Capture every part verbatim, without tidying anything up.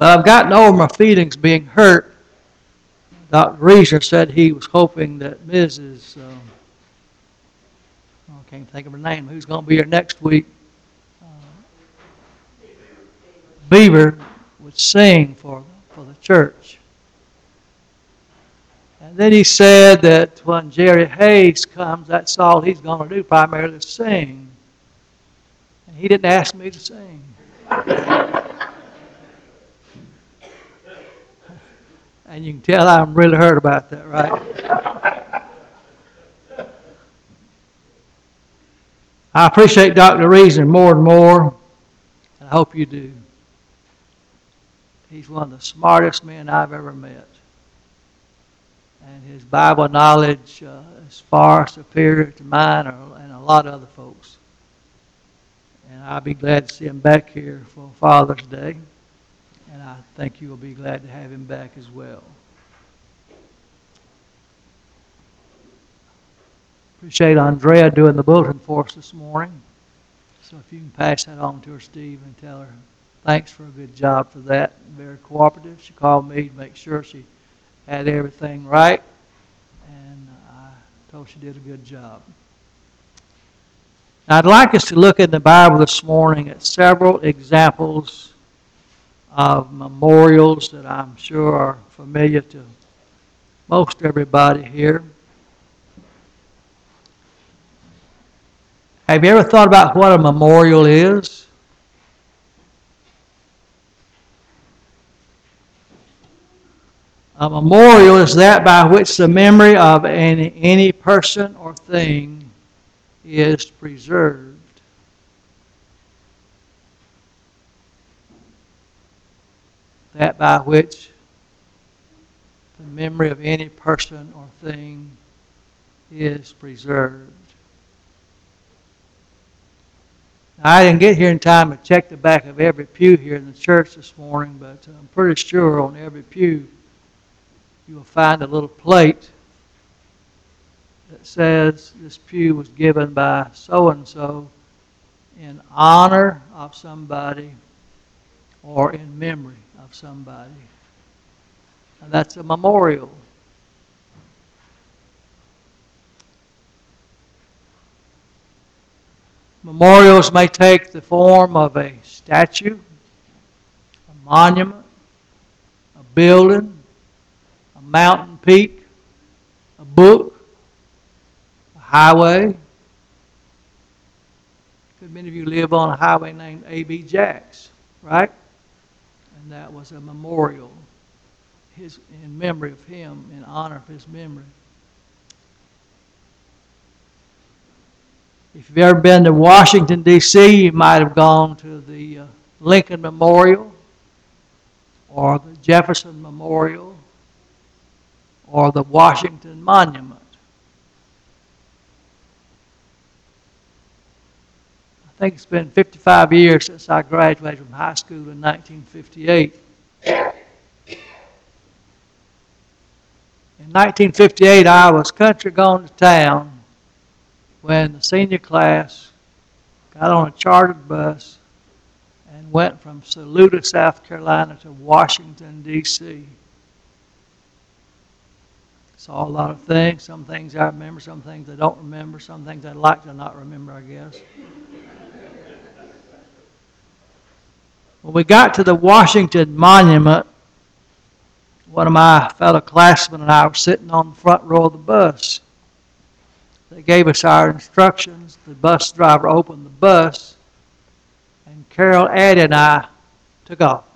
But I've gotten over my feelings being hurt. Doctor Reeser said he was hoping that Missus Um, I can't think of her name, who's going to be here next week, uh, Beaver, would sing for, for the church. And then he said that when Jerry Hayes comes, that's all he's going to do, primarily sing. And he didn't ask me to sing. And you can tell I'm really hurt about that, right? I appreciate Doctor Reason more and more, and I hope you do. He's one of the smartest men I've ever met. And his Bible knowledge uh, is far superior to mine or, and a lot of other folks. And I'll be glad to see him back here for Father's Day. And I think you will be glad to have him back as well. Appreciate Andrea doing the bulletin for us this morning. So if you can pass that on to her, Steve, and tell her thanks for a good job for that. Very cooperative. She called me to make sure she had everything right. And I told she did a good job. Now, I'd like us to look in the Bible this morning at several examples of memorials that I'm sure are familiar to most everybody here. Have you ever thought about what a memorial is? A memorial is that by which the memory of any, any person or thing is preserved. That by which the memory of any person or thing is preserved. Now, I didn't get here in time to check the back of every pew here in the church this morning, but I'm pretty sure on every pew you will find a little plate that says this pew was given by so-and-so in honor of somebody or in memory of somebody. And that's a memorial. Memorials may take the form of a statue, a monument, a building, a mountain peak, a book, a highway. Many of you live on a highway named A B Jacks, right? And that was a memorial his, in memory of him, in honor of his memory. If you've ever been to Washington, D C, you might have gone to the uh, Lincoln Memorial or the Jefferson Memorial or the Washington Monument. I think it's been fifty-five years since I graduated from high school in nineteen fifty-eight. In nineteen fifty-eight, I was country going to town when the senior class got on a chartered bus and went from Saluda, South Carolina to Washington, D C Saw a lot of things. Some things I remember, some things I don't remember, some things I'd like to not remember, I guess. When we got to the Washington Monument, one of my fellow classmen and I were sitting on the front row of the bus. They gave us our instructions. The bus driver opened the bus, and Carol, Addie, and I took off.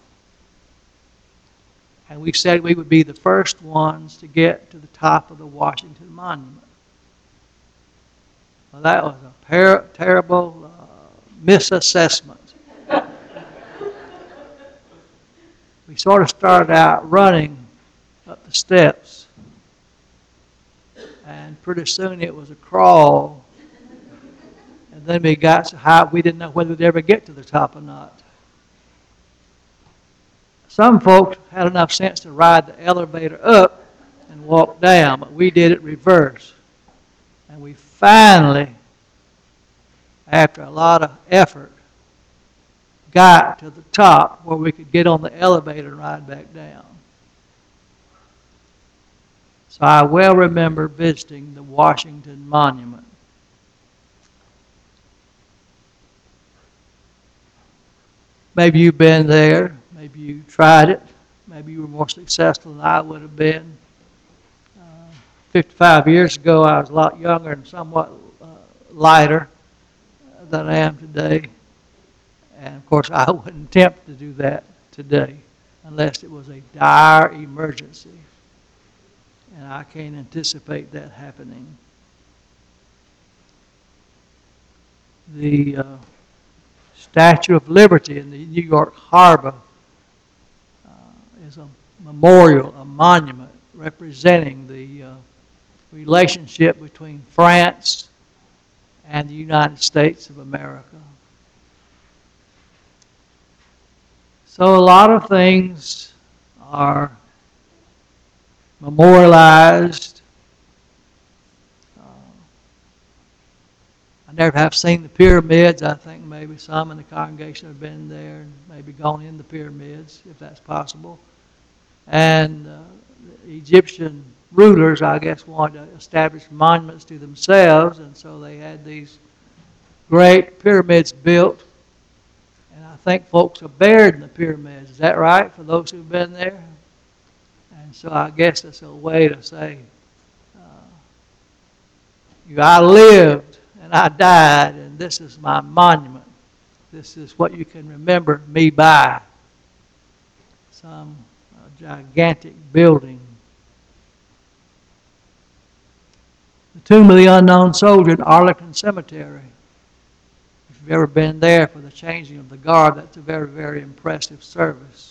And we said we would be the first ones to get to the top of the Washington Monument. Well, that was a per- terrible uh, misassessment. We sort of started out running up the steps. And pretty soon it was a crawl. And then we got so high we didn't know whether we'd ever get to the top or not. Some folks had enough sense to ride the elevator up and walk down, but we did it reverse. And we finally, after a lot of effort, got to the top where we could get on the elevator and ride back down. So I well remember visiting the Washington Monument. Maybe you've been there. Maybe you tried it. Maybe you were more successful than I would have been. Uh, fifty-five years ago, I was a lot younger and somewhat uh, lighter than I am today. And of course, I wouldn't attempt to do that today unless it was a dire emergency. And I can't anticipate that happening. The uh, Statue of Liberty in the New York Harbor uh, is a memorial, a monument representing the uh, relationship between France and the United States of America. So a lot of things are memorialized. Uh, I never have seen the pyramids. I think maybe some in the congregation have been there and maybe gone in the pyramids, if that's possible. And uh, the Egyptian rulers, I guess, wanted to establish monuments to themselves, and so they had these great pyramids built. And I think folks are buried in the pyramids. Is that right, for those who've been there? And so I guess it's a way to say, uh, I lived and I died, and this is my monument. This is what you can remember me by. Some uh, gigantic building. The Tomb of the Unknown Soldier in Arlington Cemetery. If you've ever been there for the changing of the guard, that's a very, very impressive service.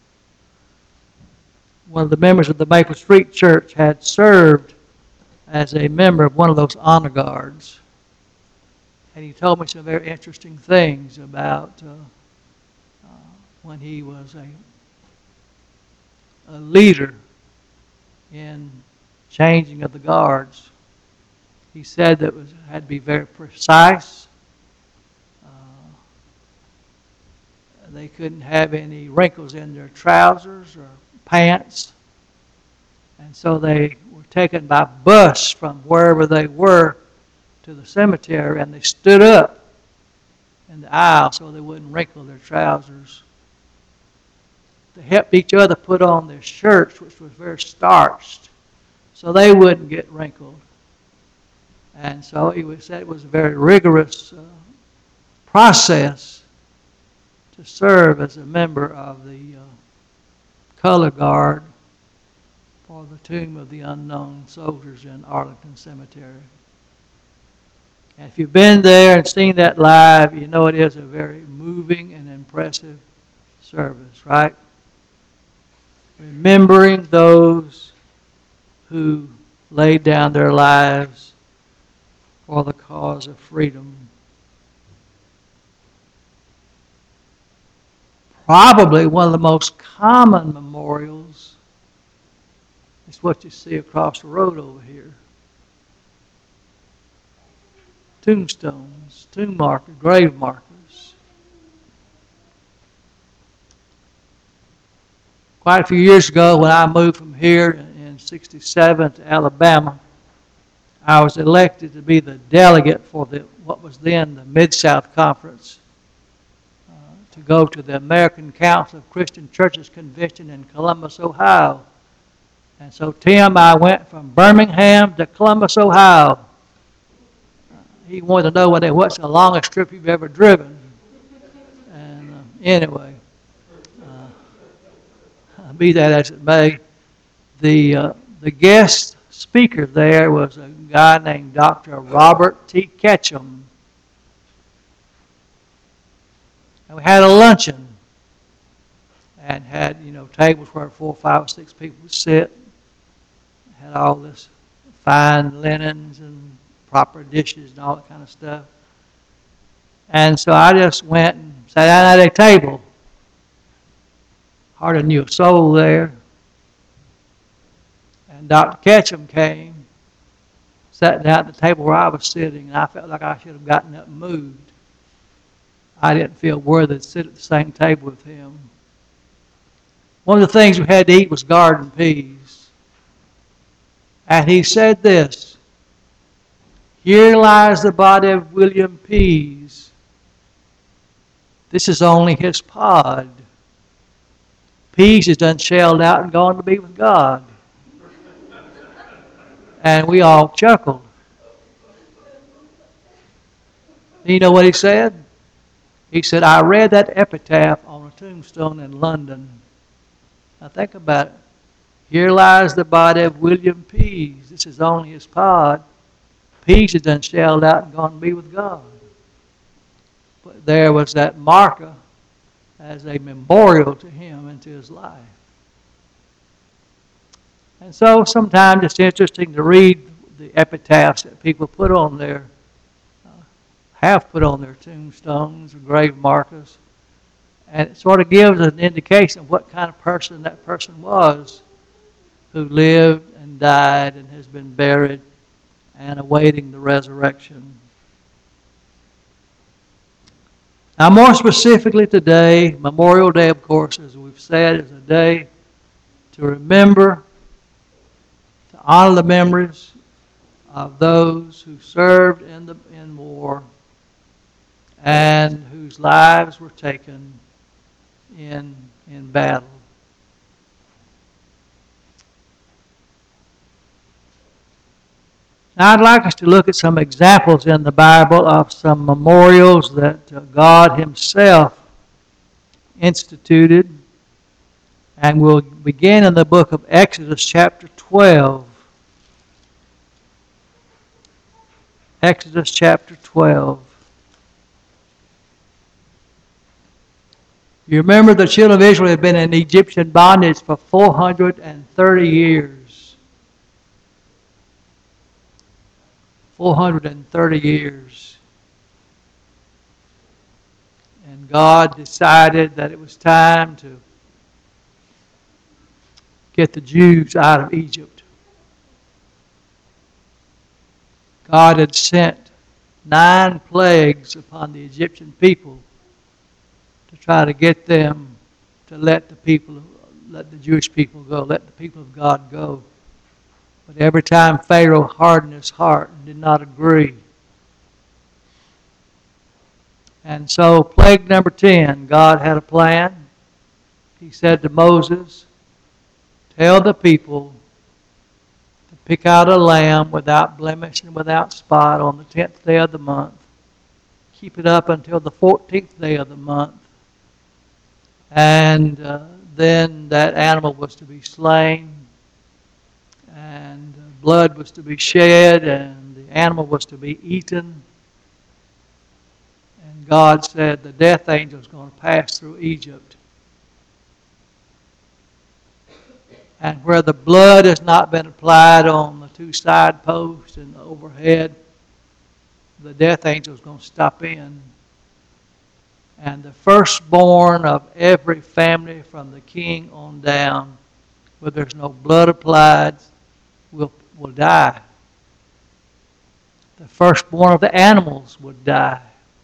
One of the members of the Maple Street Church had served as a member of one of those honor guards. And he told me some very interesting things about uh, uh, when he was a, a leader in changing of the guards. He said that it was, had to be very precise. Uh, they couldn't have any wrinkles in their trousers or pants, and so they were taken by bus from wherever they were to the cemetery, and they stood up in the aisle so they wouldn't wrinkle their trousers. They helped each other put on their shirts, which was very starched, so they wouldn't get wrinkled. And so he said it was a very rigorous uh, process to serve as a member of the uh, color guard for the Tomb of the Unknown Soldiers in Arlington Cemetery. And if you've been there and seen that live, you know it is a very moving and impressive service, right? Remembering those who laid down their lives for the cause of freedom. Probably one of the most common memorials is what you see across the road over here. Tombstones, tomb markers, grave markers. Quite a few years ago, when I moved from here in sixty-seven to Alabama, I was elected to be the delegate for the what was then the Mid-South Conference, to go to the American Council of Christian Churches Convention in Columbus, Ohio. And so, Tim, I went from Birmingham to Columbus, Ohio. Uh, he wanted to know whether, what's the longest trip you've ever driven. And uh, anyway, uh, be that as it may, the, uh, the guest speaker there was a guy named Doctor Robert T. Ketchum. And we had a luncheon and had, you know, tables where four, five, or six people would sit. Had all this fine linens and proper dishes and all that kind of stuff. And so I just went and sat down at a table. Hardly knew a soul there. And Doctor Ketchum came, sat down at the table where I was sitting, and I felt like I should have gotten up and moved. I didn't feel worthy to sit at the same table with him. One of the things we had to eat was garden peas. And he said this, "Here lies the body of William Pease. This is only his pod. Pease is done shelled out and gone to be with God." And we all chuckled. You know what he said? He said, "I read that epitaph on a tombstone in London." Now think about it. Here lies the body of William Pease. This is only his pod. Pease is done shelled out and gone to be with God. But there was that marker as a memorial to him and to his life. And so sometimes it's interesting to read the epitaphs that people put on their, uh, have put on their tombstones or grave markers. And it sort of gives an indication of what kind of person that person was who lived and died and has been buried and awaiting the resurrection. Now, more specifically today, Memorial Day, of course, as we've said, is a day to remember, to honor the memories of those who served in the in war and whose lives were taken in in battle. Now, I'd like us to look at some examples in the Bible of some memorials that uh, God Himself instituted. And we'll begin in the book of Exodus chapter twelve. Exodus chapter twelve. You remember the children of Israel had been in Egyptian bondage for four hundred thirty years. four hundred thirty years. And God decided that it was time to get the Jews out of Egypt. God had sent nine plagues upon the Egyptian people to try to get them to let the people, let the Jewish people go, let the people of God go. But every time Pharaoh hardened his heart and did not agree. And so, plague number ten, God had a plan. He said to Moses, "Tell the people to pick out a lamb without blemish and without spot on the tenth day of the month. Keep it up until the fourteenth day of the month. And uh, then that animal was to be slain. And blood was to be shed, and the animal was to be eaten. And God said the death angel is going to pass through Egypt. And where the blood has not been applied on the two side posts and the overhead, the death angel is going to stop in. And the firstborn of every family from the king on down, where there's no blood applied, will, will die. The firstborn of the animals would die.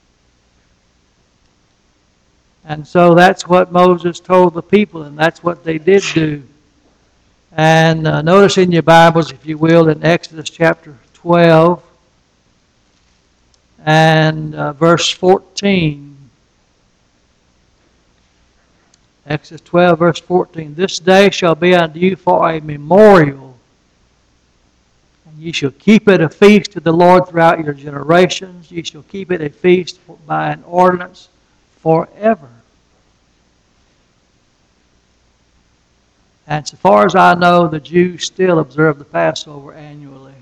And so that's what Moses told the people, and that's what they did do. And uh, notice in your Bibles, if you will, in Exodus chapter twelve and uh, verse fourteen. Exodus twelve, verse fourteen. "This day shall be unto you for a memorial, and ye shall keep it a feast to the Lord throughout your generations. Ye shall keep it a feast for, by an ordinance forever." And so far as I know, the Jews still observe the Passover annually.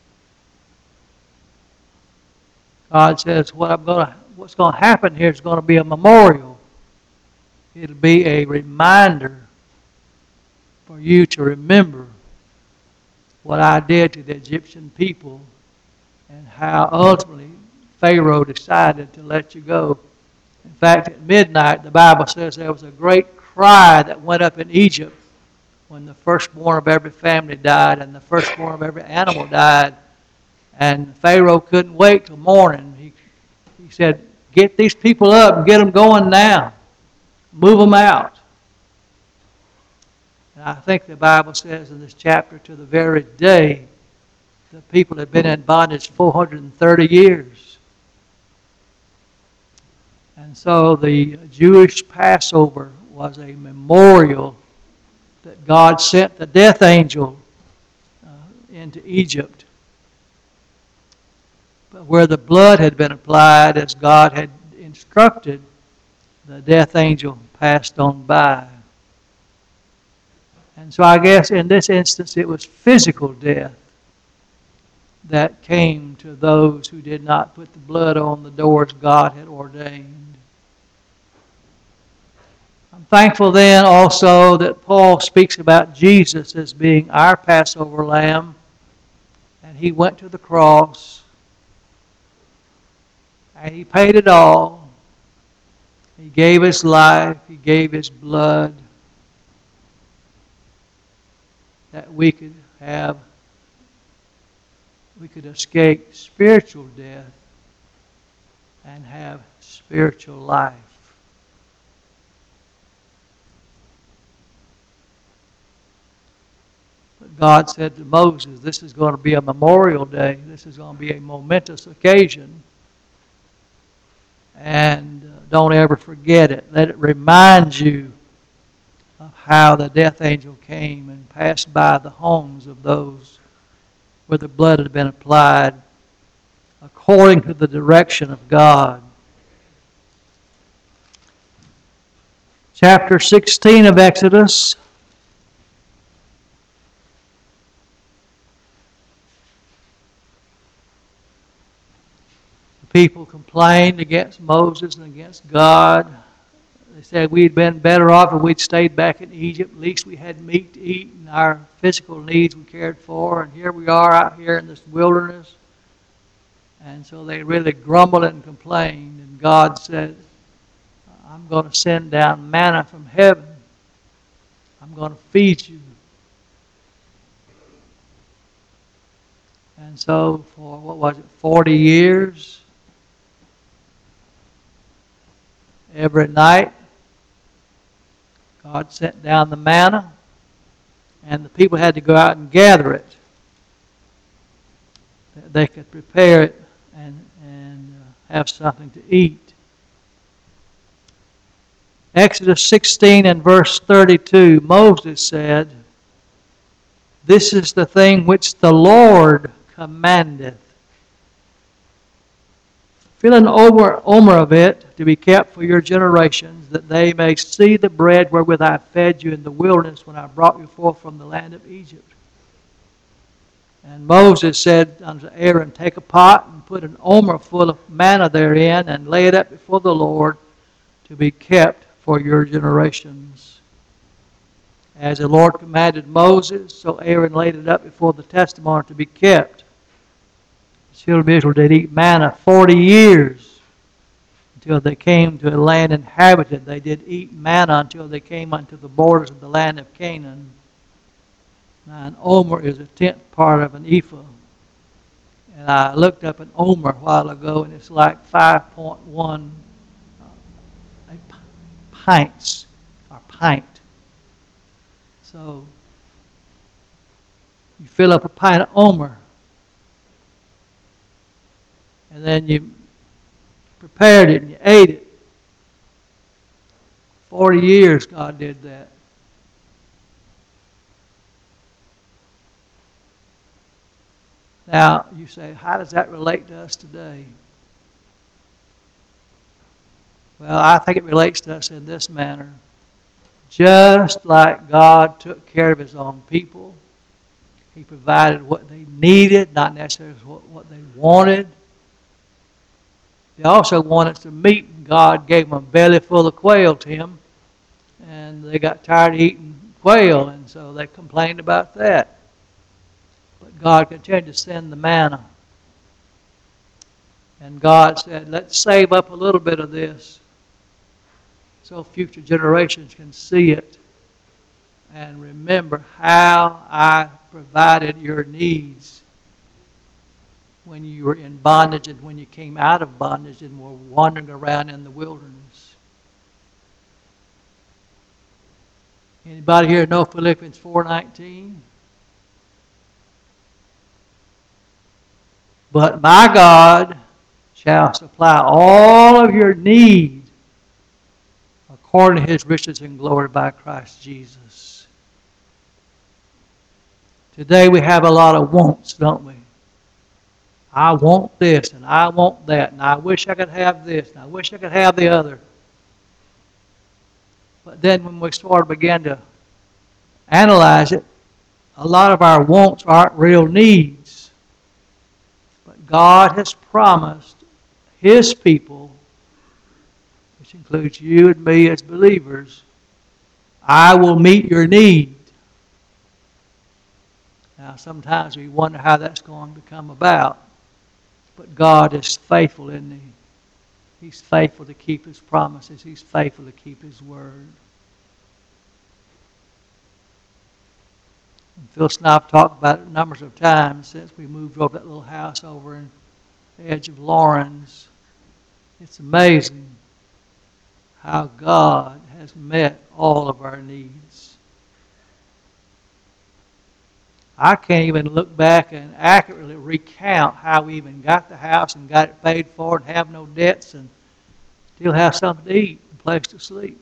God says, what I'm going to, what's going to happen here is going to be a memorial. It'll be a reminder for you to remember what I did to the Egyptian people and how ultimately Pharaoh decided to let you go. In fact, at midnight, the Bible says there was a great cry that went up in Egypt when the firstborn of every family died and the firstborn of every animal died. And Pharaoh couldn't wait till morning. He, he said, Get these people up and get them going now. Move them out. And I think the Bible says in this chapter, to the very day, the people had been in bondage four hundred thirty years. And so the Jewish Passover was a memorial that God sent the death angel uh, into Egypt. But where the blood had been applied as God had instructed, the death angel passed on by. And so I guess in this instance it was physical death that came to those who did not put the blood on the doors God had ordained. I'm thankful then also that Paul speaks about Jesus as being our Passover lamb, and He went to the cross and He paid it all. He gave His life, He gave His blood, that we could have, we could escape spiritual death and have spiritual life. But God said to Moses, this is going to be a memorial day. This is going to be a momentous occasion. And uh, don't ever forget it. Let it remind you of how the death angel came and passed by the homes of those where the blood had been applied according to the direction of God. Chapter sixteen of Exodus. The people complained against Moses and against God. They said we'd been better off if we'd stayed back in Egypt. At least we had meat to eat and our physical needs we cared for. And here we are out here in this wilderness. And so they really grumbled and complained. And God said, I'm going to send down manna from heaven. I'm going to feed you. And so for, what was it, forty years, every night, God sent down the manna, and the people had to go out and gather it. They could prepare it and, and uh, have something to eat. Exodus sixteen and verse thirty-two, Moses said, this is the thing which the Lord commandeth. Fill an omer, omer of it to be kept for your generations, that they may see the bread wherewith I fed you in the wilderness when I brought you forth from the land of Egypt. And Moses said unto Aaron, take a pot and put an omer full of manna therein, and lay it up before the Lord to be kept for your generations. As the Lord commanded Moses, so Aaron laid it up before the testimony to be kept. The children of Israel did eat manna forty years until they came to a land inhabited. They did eat manna until they came unto the borders of the land of Canaan. Now, an omer is a tenth part of an ephah. And I looked up an omer a while ago, and it's like five point one uh, pints, or pint. So, you fill up a pint of omer, and then you prepared it and you ate it. Forty years God did that. Now, you say, how does that relate to us today? Well, I think it relates to us in this manner. Just like God took care of His own people, He provided what they needed, not necessarily what, what they wanted. They also wanted some meat, and God gave them a belly full of quail to them, and they got tired of eating quail, and so they complained about that. But God continued to send the manna. And God said, let's save up a little bit of this so future generations can see it and remember how I provided your needs when you were in bondage and when you came out of bondage and were wandering around in the wilderness. Anybody here know Philippians four nineteen? But my God shall supply all of your need according to His riches and glory by Christ Jesus. Today we have a lot of wants, don't we? I want this, and I want that, and I wish I could have this, and I wish I could have the other. But then when we sort of begin to analyze it, a lot of our wants aren't real needs. But God has promised His people, which includes you and me as believers, I will meet your need. Now sometimes we wonder how that's going to come about. But God is faithful, isn't He? He's faithful to keep His promises. He's faithful to keep His word. And Phyllis and I have talked about it numbers of times since we moved over that little house over in the edge of Lawrence. It's amazing how God has met all of our needs. I can't even look back and accurately recount how we even got the house and got it paid for and have no debts and still have something to eat and a place to sleep.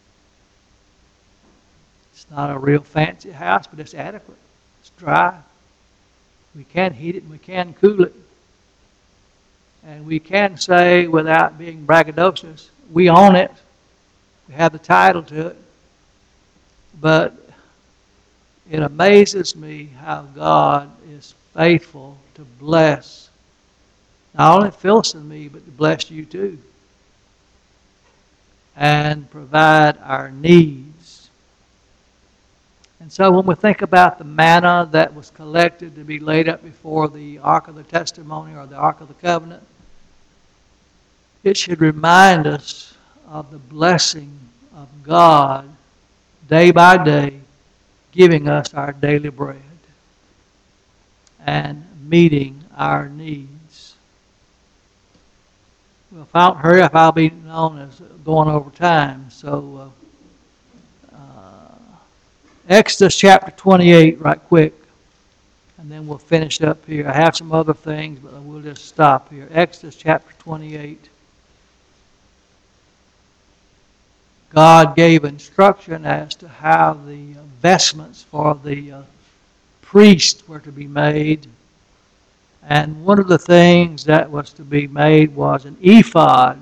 It's not a real fancy house, but it's adequate. It's dry. We can heat it and we can cool it. And we can say, without being braggadocious, we own it. We have the title to it. But it amazes me how God is faithful to bless not only Phyllis and me, but to bless you too. And provide our needs. And so when we think about the manna that was collected to be laid up before the Ark of the Testimony or the Ark of the Covenant, it should remind us of the blessing of God day by day, giving us our daily bread and meeting our needs. Well, if I don't hurry up, I'll be known as going over time. So, uh, uh, Exodus chapter twenty-eight, right quick, and then we'll finish up here. I have some other things, but we'll just stop here. Exodus chapter twenty-eight. God gave instruction as to how the vestments for the uh, priest were to be made. And one of the things that was to be made was an ephod.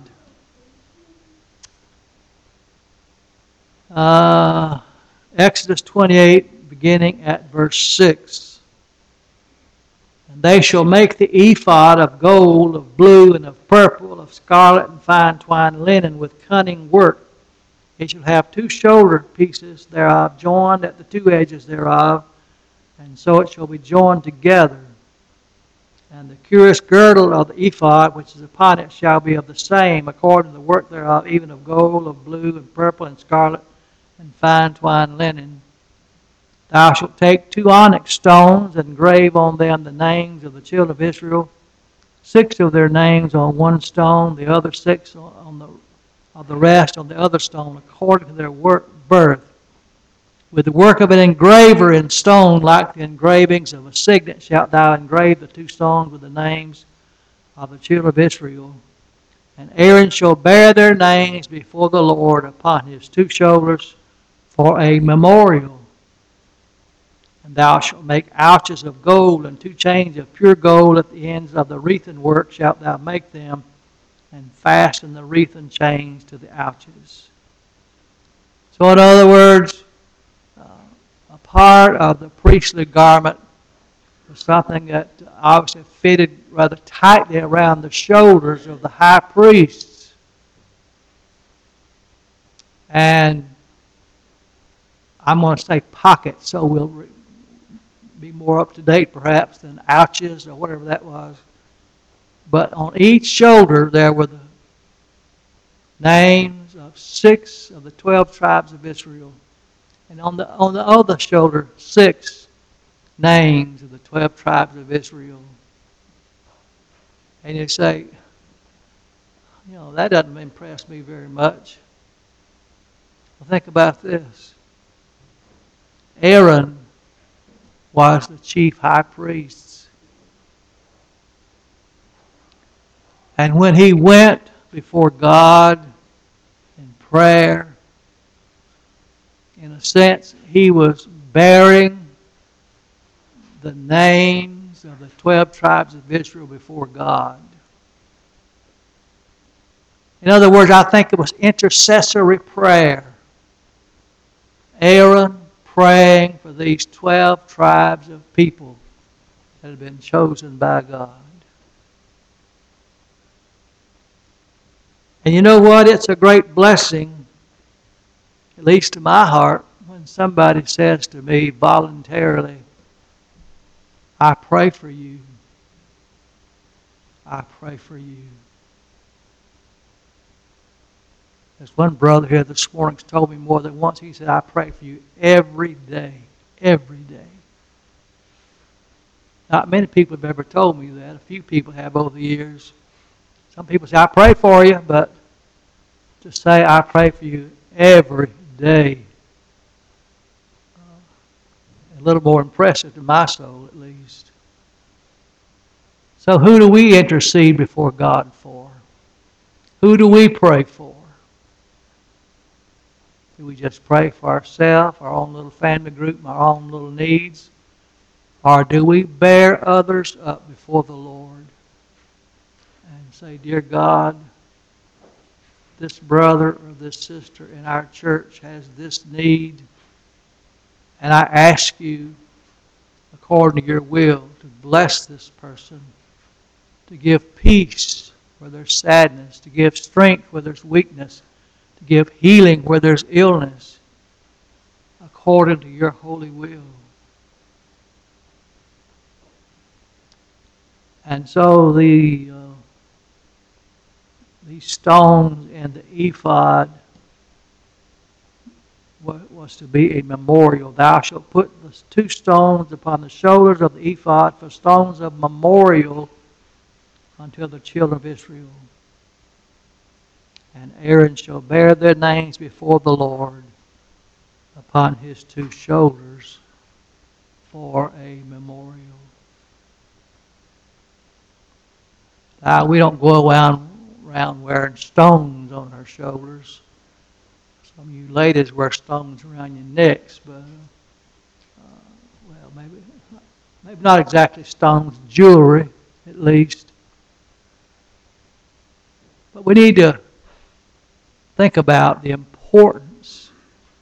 Uh, Exodus twenty-eight, beginning at verse six. And they shall make the ephod of gold, of blue, and of purple, of scarlet, and fine twined linen with cunning work. It shall have two shoulder pieces thereof, joined at the two edges thereof, and so it shall be joined together. And the curious girdle of the ephod, which is upon it, shall be of the same, according to the work thereof, even of gold, of blue, and purple, and scarlet, and fine twined linen. Thou shalt take two onyx stones, and engrave on them the names of the children of Israel, six of their names on one stone, the other six on the of the rest on the other stone, according to their work birth, with the work of an engraver in stone, like the engravings of a signet, shalt thou engrave the two stones with the names of the children of Israel. And Aaron shall bear their names before the Lord upon his two shoulders for a memorial. And thou shalt make ouches of gold, and two chains of pure gold at the ends of the wreathen work shalt thou make them, and fasten the wreathen chains to the ouches. So in other words, uh, a part of the priestly garment was something that obviously fitted rather tightly around the shoulders of the high priests. And I'm going to say pockets, so we'll re- be more up to date perhaps than ouches or whatever that was. But on each shoulder there were the names of six of the twelve tribes of Israel. And on the on the other shoulder, six names of the twelve tribes of Israel. And you say, you know, that doesn't impress me very much. Well, think about this. Aaron was the chief high priest. And when he went before God in prayer, in a sense, he was bearing the names of the twelve tribes of Israel before God. In other words, I think it was intercessory prayer. Aaron praying for these twelve tribes of people that had been chosen by God. And you know what? It's a great blessing, at least to my heart, when somebody says to me voluntarily, I pray for you. I pray for you. There's one brother here this morning who's told me more than once. He said, I pray for you every day. Every day. Not many people have ever told me that. A few people have over the years. Some people say, I pray for you, but to say I pray for you every day, uh, a little more impressive to my soul at least. So who do we intercede before God for? Who do we pray for? Do we just pray for ourselves, our own little family group, our own little needs? Or do we bear others up before the Lord and say, Dear God, this brother or this sister in our church has this need, and I ask you, according to your will, to bless this person, to give peace where there's sadness, to give strength where there's weakness, to give healing where there's illness, according to your holy will. And so the uh, these stones in the ephod was to be a memorial. Thou shalt put the two stones upon the shoulders of the ephod for stones of memorial unto the children of Israel. And Aaron shall bear their names before the Lord upon his two shoulders for a memorial. Now, we don't go around, around wearing stones on our shoulders. Some of you ladies wear stones around your necks, but, uh, well, maybe, maybe not exactly stones, jewelry at least. But we need to think about the importance,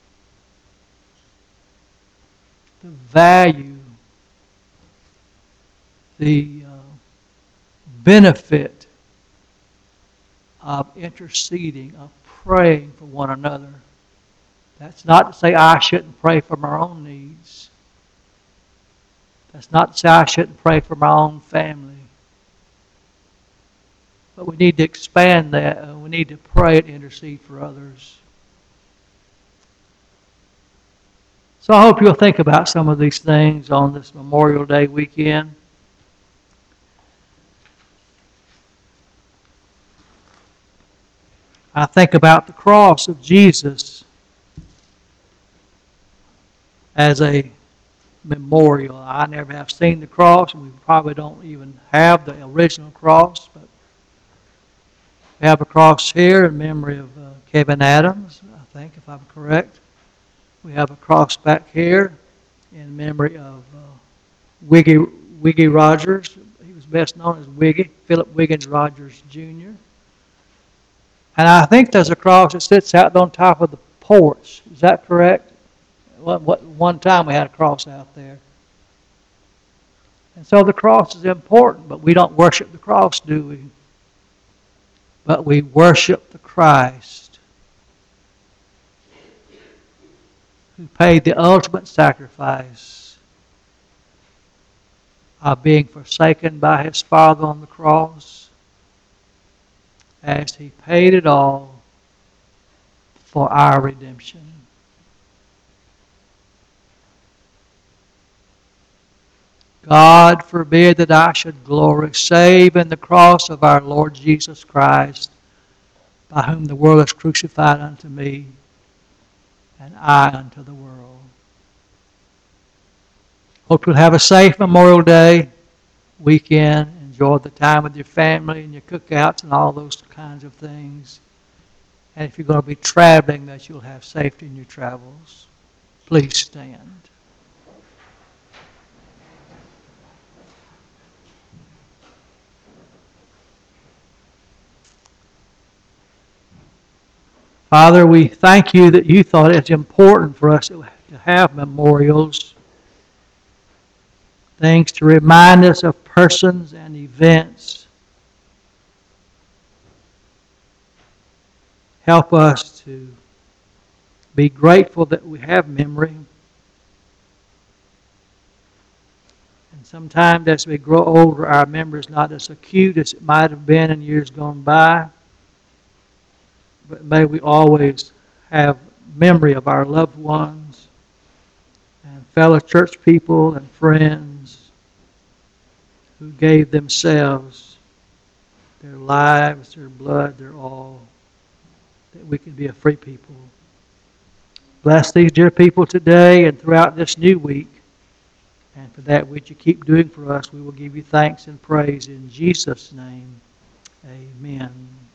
the value, the uh, benefit of interceding, of praying for one another. That's not to say I shouldn't pray for my own needs. That's not to say I shouldn't pray for my own family. But we need to expand that. Uh, we need to pray and intercede for others. So I hope you'll think about some of these things on this Memorial Day weekend. I think about the cross of Jesus as a memorial. I never have seen the cross, and we probably don't even have the original cross, but we have a cross here in memory of uh, Kevin Adams, I think, if I'm correct. We have a cross back here in memory of uh, Wiggy, Wiggy Rogers. He was best known as Wiggy, Philip Wiggins Rogers, Junior And I think there's a cross that sits out on top of the porch. Is that correct? One time we had a cross out there. And so the cross is important, but we don't worship the cross, do we? But we worship the Christ who paid the ultimate sacrifice of being forsaken by his Father on the cross, as he paid it all for our redemption. God forbid that I should glory save in the cross of our Lord Jesus Christ, by whom the world is crucified unto me, and I unto the world. Hope you'll have a safe Memorial Day weekend. Enjoy the time with your family and your cookouts and all those kinds of things. And if you're going to be traveling, that you'll have safety in your travels. Please stand. Father, we thank you that you thought it's important for us to have memorials, things to remind us of persons and events. Help us to be grateful that we have memory. And sometimes as we grow older, our memory is not as acute as it might have been in years gone by. But may we always have memory of our loved ones and fellow church people and friends who gave themselves, their lives, their blood, their all, that we can be a free people. Bless these dear people today and throughout this new week. And for that which you keep doing for us, we will give you thanks and praise in Jesus' name. Amen.